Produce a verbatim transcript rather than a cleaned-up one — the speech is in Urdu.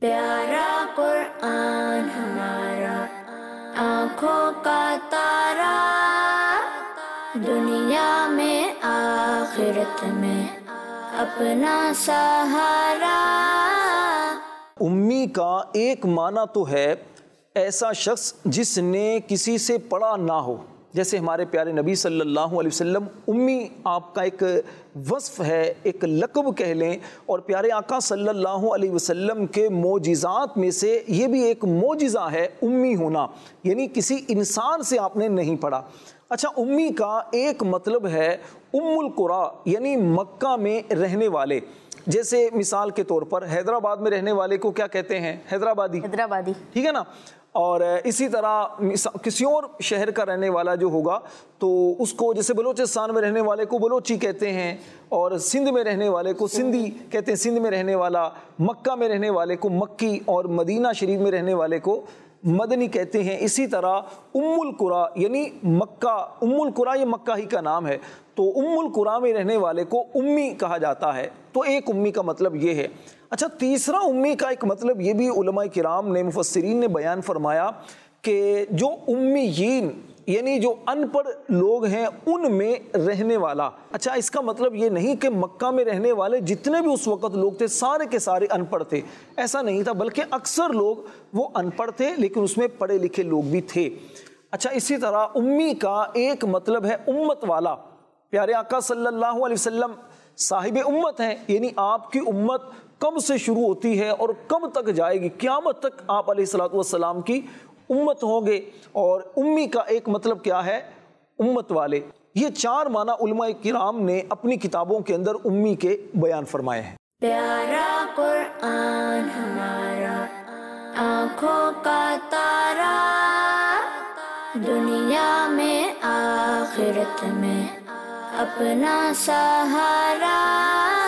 پیارا قرآن ہمارا آنکھوں کا تارا، دنیا میں آخرت میں اپنا سہارا۔ امی کا ایک معنی تو ہے ایسا شخص جس نے کسی سے پڑھا نہ ہو، جیسے ہمارے پیارے نبی صلی اللہ علیہ وسلم امی آپ کا ایک وصف ہے، ایک لقب کہہ لیں، اور پیارے آقا صلی اللہ علیہ وسلم کے معجزات میں سے یہ بھی ایک معجزہ ہے امی ہونا، یعنی کسی انسان سے آپ نے نہیں پڑھا۔ اچھا، امی کا ایک مطلب ہے ام القریٰ، یعنی مکہ میں رہنے والے، جیسے مثال کے طور پر حیدرآباد میں رہنے والے کو کیا کہتے ہیں؟ حیدرآبادی، حیدرآبادی، ٹھیک ہے نا۔ اور اسی طرح کسی اور شہر کا رہنے والا جو ہوگا تو اس کو، جیسے بلوچستان میں رہنے والے کو بلوچی کہتے ہیں، اور سندھ میں رہنے والے کو سندھی کہتے ہیں، سندھ میں رہنے والا، مکہ میں رہنے والے کو مکی، اور مدینہ شریف میں رہنے والے کو مدنی کہتے ہیں۔ اسی طرح ام القریٰ یعنی مکہ، ام القریٰ یہ مکہ ہی کا نام ہے، تو ام القریٰ میں رہنے والے کو امی کہا جاتا ہے۔ تو ایک امی کا مطلب یہ ہے۔ اچھا، تیسرا امی کا ایک مطلب یہ بھی علماء کرام نے، مفسرین نے بیان فرمایا کہ جو امیین یعنی جو ان پڑھ لوگ ہیں ان میں رہنے والا۔ اچھا، اس کا مطلب یہ نہیں کہ مکہ میں رہنے والے جتنے بھی اس وقت لوگ تھے سارے کے سارے ان پڑھ تھے، ایسا نہیں تھا، بلکہ اکثر لوگ وہ ان پڑھ تھے لیکن اس میں پڑھے لکھے لوگ بھی تھے۔ اچھا، اسی طرح امی کا ایک مطلب ہے امت والا۔ پیارے آقا صلی اللہ علیہ وسلم صاحب امت ہیں، یعنی آپ کی امت کب سے شروع ہوتی ہے اور کب تک جائے گی، قیامت تک آپ علیہ الصلوۃ والسلام کی امت ہوں گے۔ اور امی کا ایک مطلب کیا ہے؟ امت والے۔ یہ چار معنی علماء کرام نے اپنی کتابوں کے اندر امی کے بیان فرمائے ہیں۔ پیارا قرآن ہمارا آنکھوں کا تارا، دنیا میں آخرت میں اپنا سہارا۔